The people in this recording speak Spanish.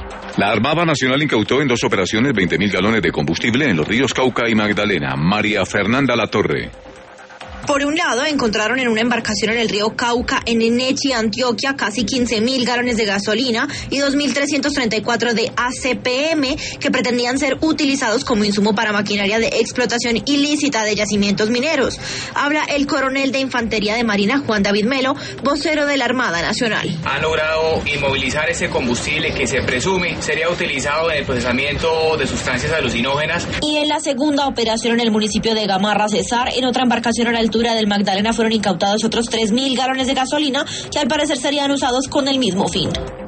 La Armada Nacional incautó en 2 operaciones 20.000 galones de combustible en los ríos Cauca y Magdalena. María Fernanda Latorre. Por un lado, encontraron en una embarcación en el río Cauca, en Enechi, Antioquia, casi 15.000 galones de gasolina y 2.334 de ACPM que pretendían ser utilizados como insumo para maquinaria de explotación ilícita de yacimientos mineros. Habla el coronel de Infantería de Marina, Juan David Melo, vocero de la Armada Nacional. Han logrado inmovilizar ese combustible que se presume sería utilizado en el procesamiento de sustancias alucinógenas. Y en la segunda operación en el municipio de Gamarra, Cesar, en otra embarcación a la altura del Magdalena fueron incautados otros 3.000 galones de gasolina que al parecer serían usados con el mismo fin.